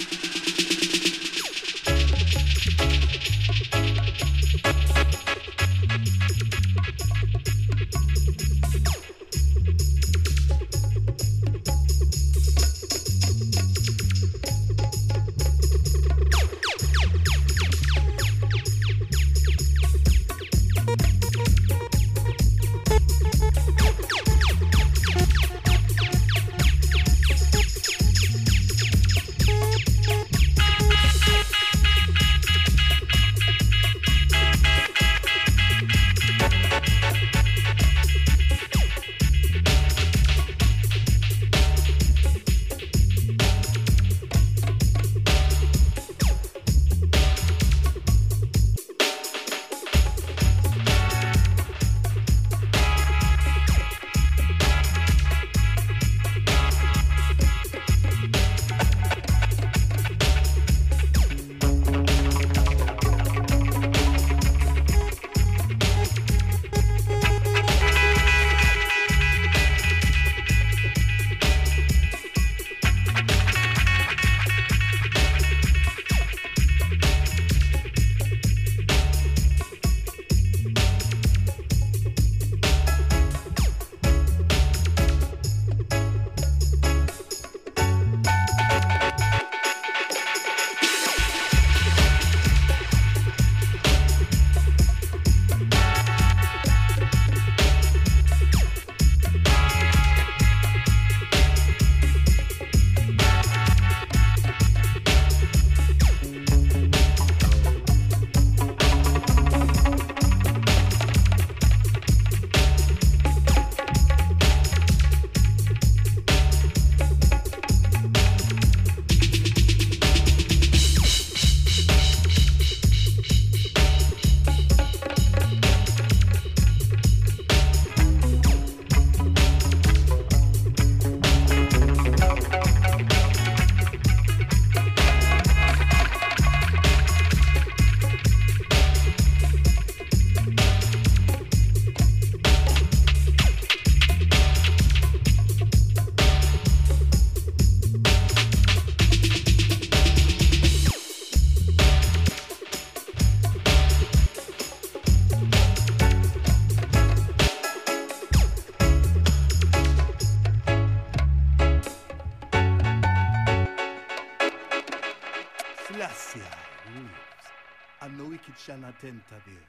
shall not enter there.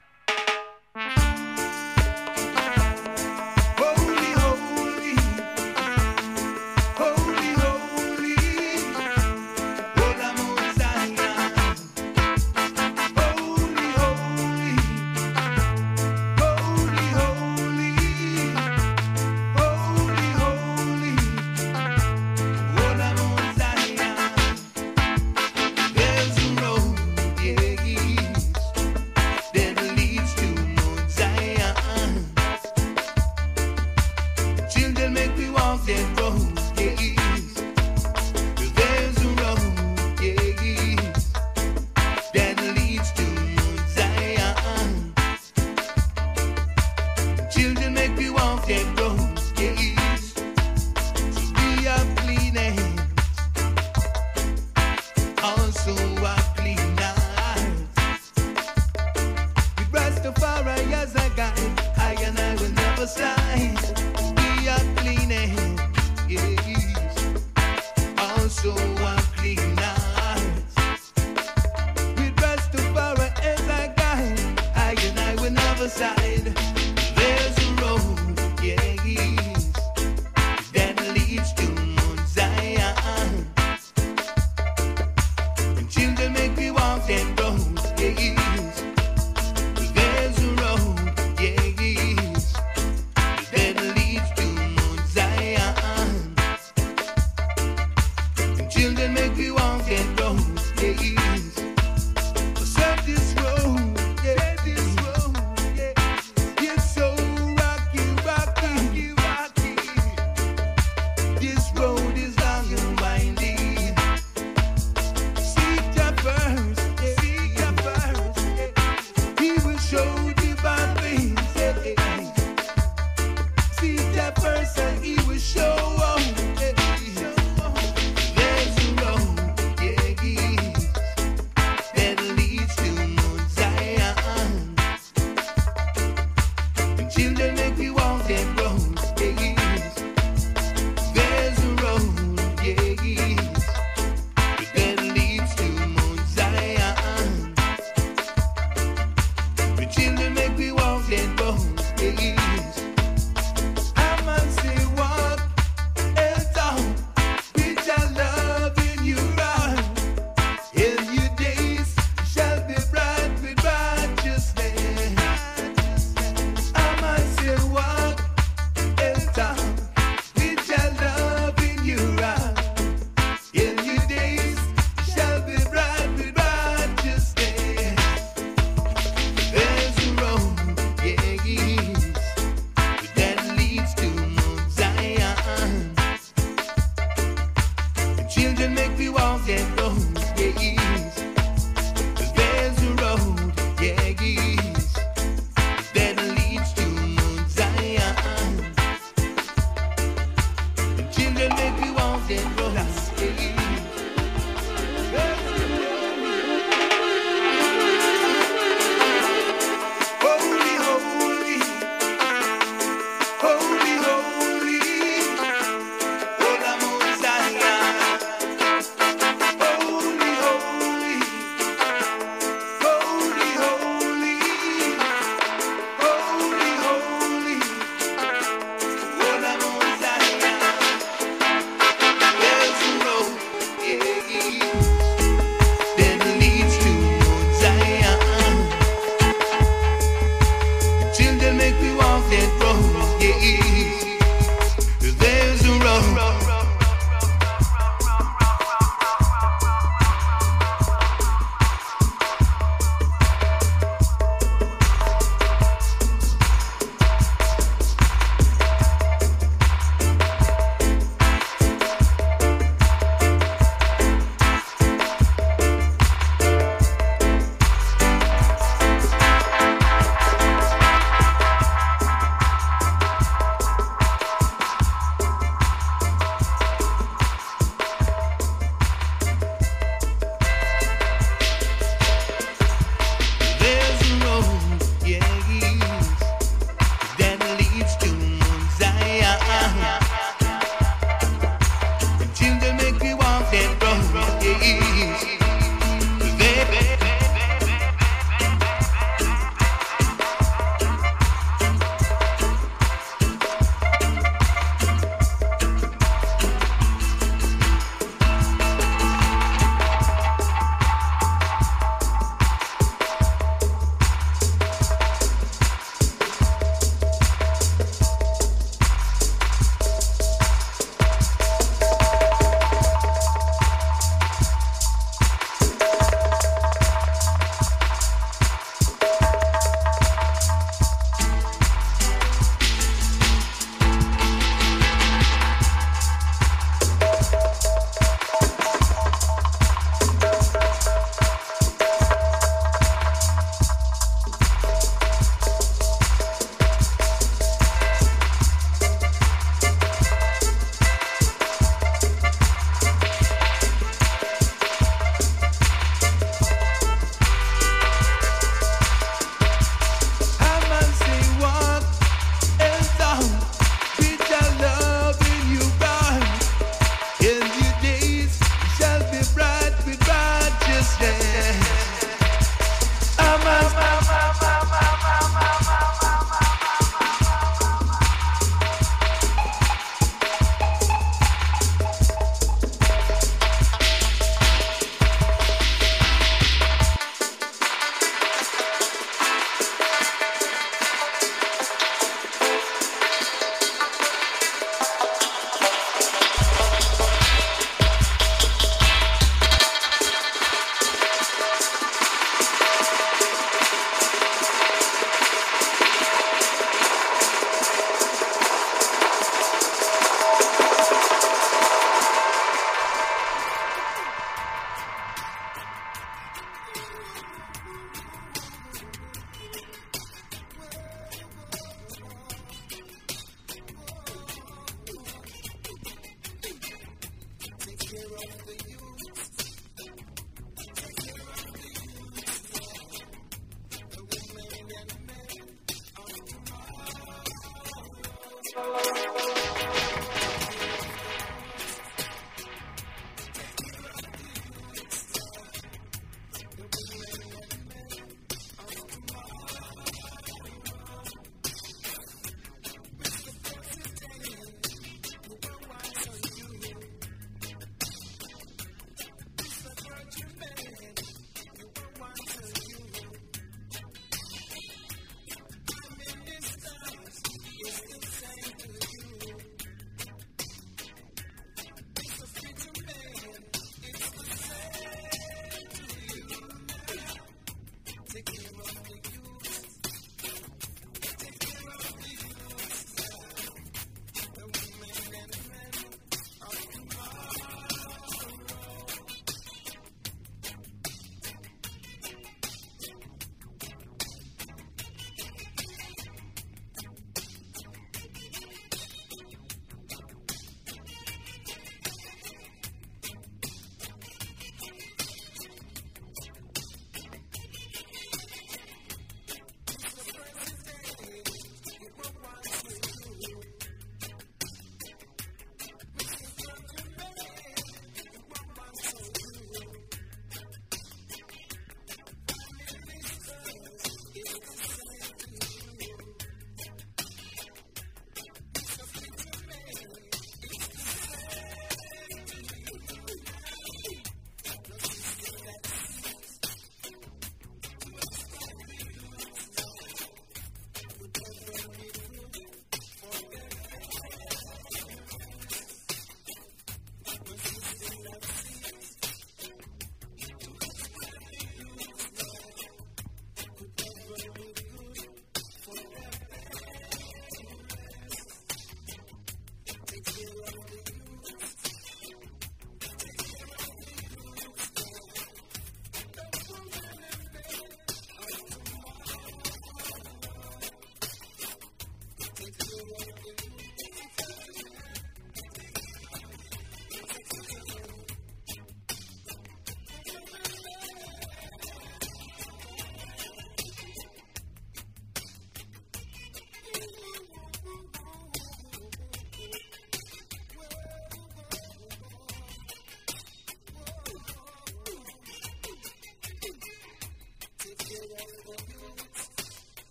There's a road, yeah.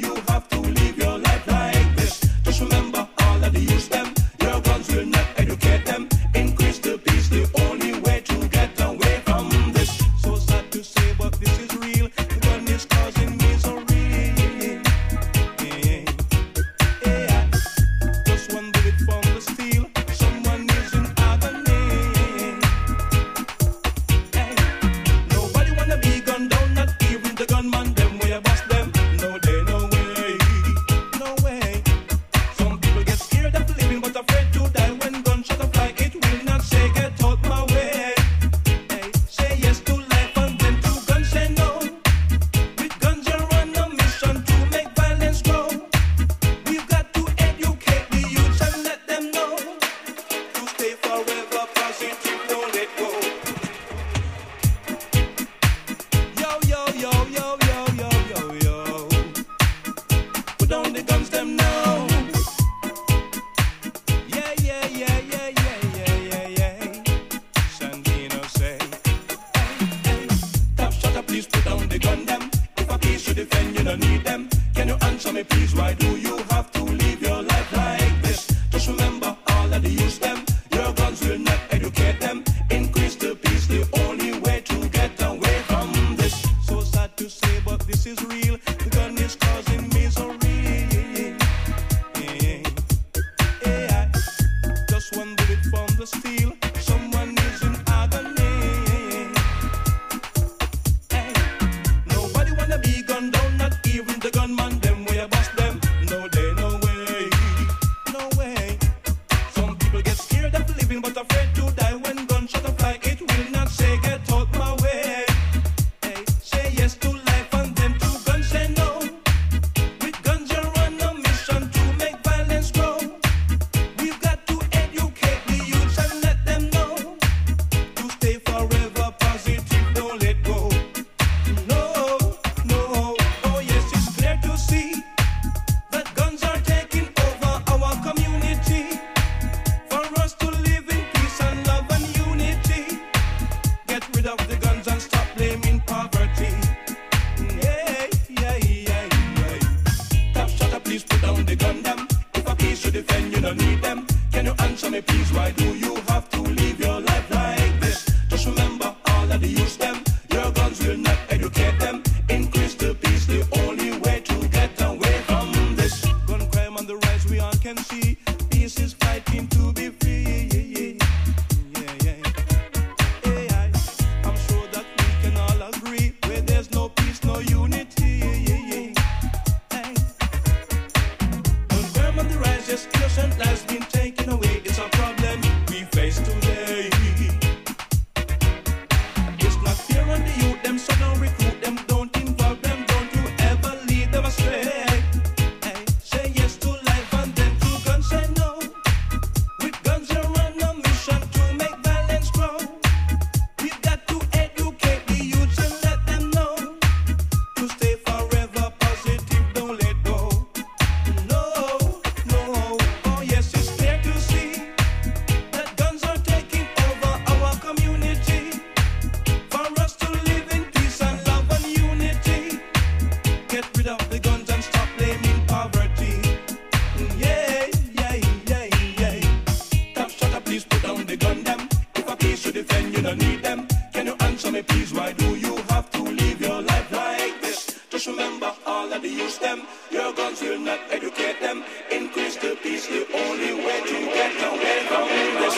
you have to live your life like this? Just remember all of the use them. Your guns will not educate them. Increase the peace, the only way to get away from this. So sad to say, but this is real. The gun is causing misery. Yeah. Just one bullet from the steel. Someone is in agony. Hey. Nobody wanna be gunned down, not even the gunman. Them way I bust them. No day, no way, no way. Some people get scared of living, but afraid to die. When gunshot fly, it will not say get out my way. Hey, say yes to life and then to guns say no. With guns you're on a mission to make violence grow. We've got to educate the youth and let them know to stay forever positive, don't let go. Yo, yo, yo, yo, yo, yo, yo, yo. Put down the guns, them now. Yeah, yeah, yeah, yeah, yeah, yeah, yeah, yeah. Sandino say, hey, top shot up, please put down the gun, them. If a piece you defend, you don't need them. Can you answer me, please? Why do you have to live your life like this? Just remember all of the use them. Your guns will not educate them. Increase the peace, the only way to get away from this. So sad to say, but this is real. The gun is causing misery. Yeah. Just one bullet from the steel. Someone is in agony. Hey. Nobody wanna be gunned down, not even the gunman. Them way I bust them. No day, no way, no way. Some people get scared of living, but afraid to die. When gunshot fly, it will not say get out my way. Hey, say yes to life and then to guns say no. With guns you're on a mission to make violence grow. We've got to educate the youths and let them know to stay forever positive, don't let go. No, no, oh yes, it's clear to see that guns are taking over our community. For us to live in peace and love and unity. Get rid of the guns and stop blaming poverty. Yeah, yeah, yeah, yeah. Top shot up, please put down the gun, them. If a piece you defend, you don't need them. Can you answer me, please? Why do you have to live your life like this? Just remember all of the use them. Your guns will not educate them. Increase the peace, the only way to get away from this. Gun crime on the rise, we all can see. Peace is fighting to be free. Yeah, yeah. Yeah, I'm sure that we can all agree. Where there's no peace, no unity. Hey. Gun crime on the rise, yes, innocent lives been taken away. It's a problem we face today. It's not fear on the youth, them so don't recruit them, don't involve them, don't you ever lead them astray. Hey, say yes to life and then to guns say no. With guns you're on a mission to make violence grow. We've got to educate the youths and let them know to stay forever positive, don't let go. No, no, oh yes, it's clear to see that guns are taking over our community. For us to live in peace and love and unity. Get rid of the guns and stop blaming poverty. Yeah, yeah, yeah, yeah. Top shot up, please put down the gun, them. If a piece you defend, you don't need them. Can you answer me, please? Why do you have to live your life like this? Just remember all of the use them. Your guns will not educate them. Increase the peace, the only way to get away from this.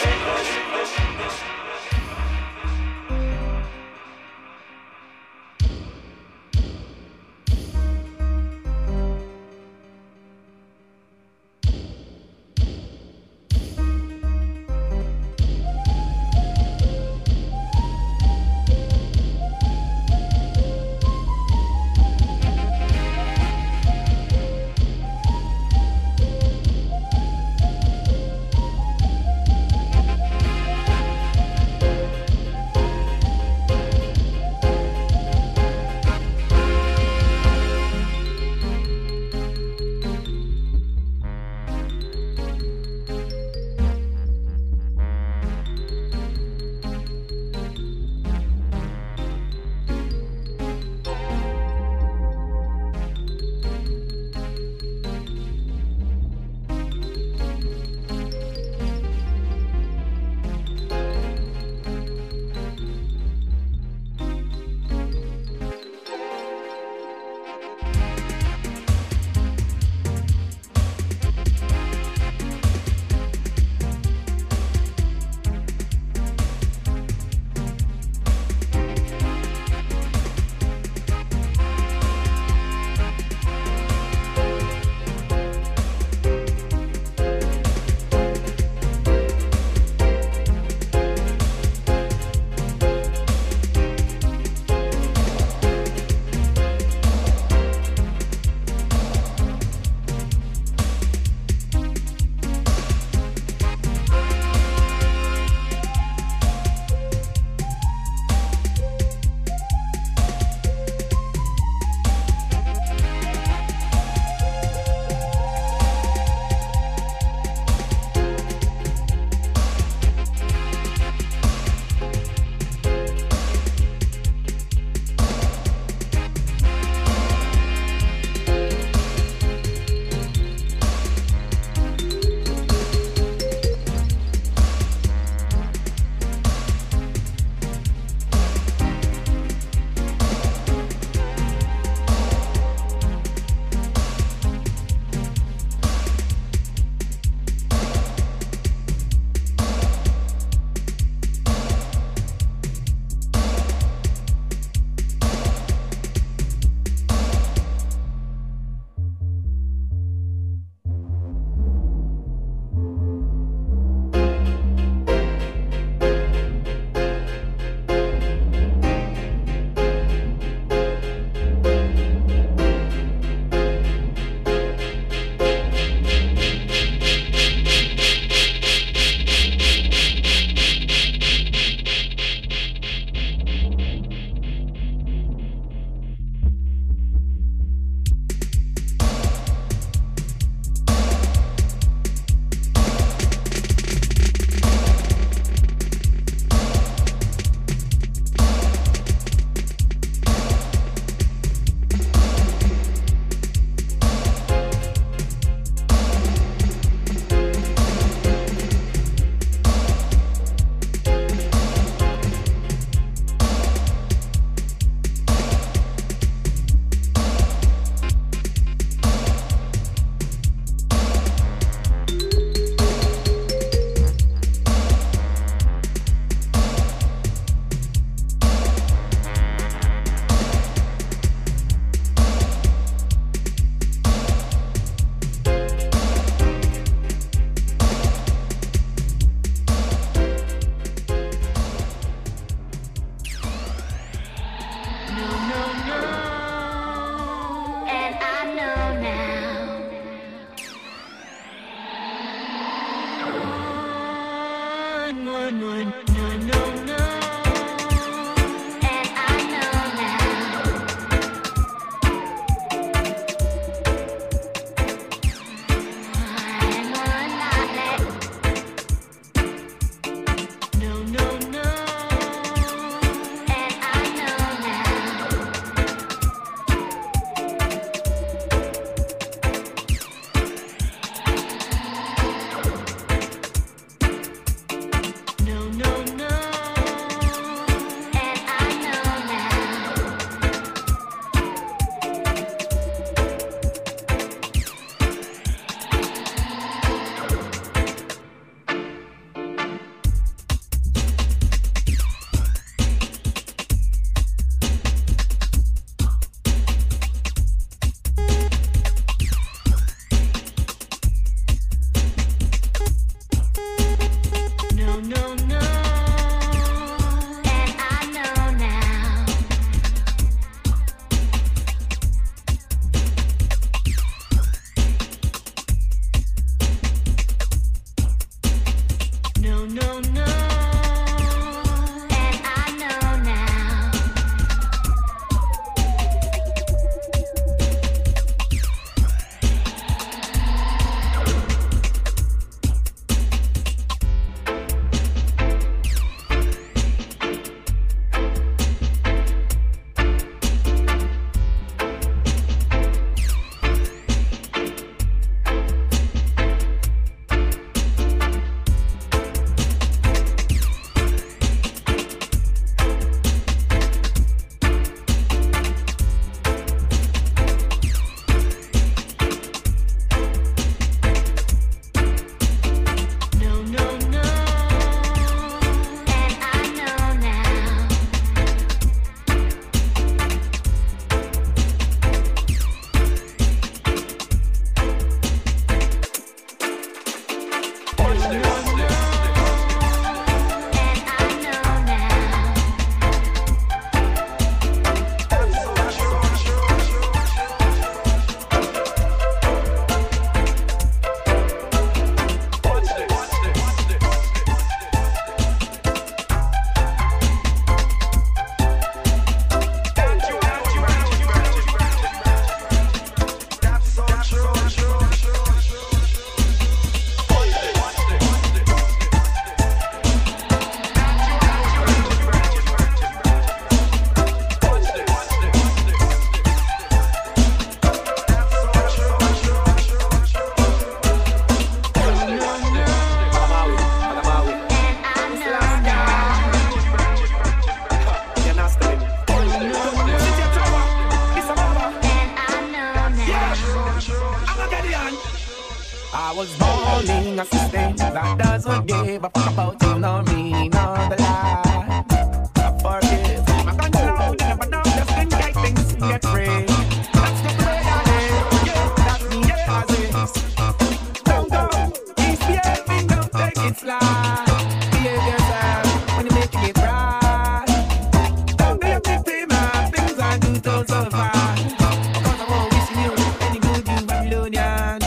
I was born in a system that doesn't give a fuck about you, nor me, nor the lie. I forgive. My control, you never know, just think I things get free. That's the way I live, yeah, that's me as is. Don't go, misbehaving, don't take it slow. Behave yourself when you're making it right. Don't be a victim of things I do to survive. Because I won't wish you any good, you Babylonians.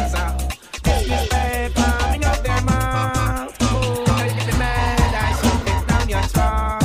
Disrespect coming out their mouth. Oh, now you get me mad, I shove it down your throat.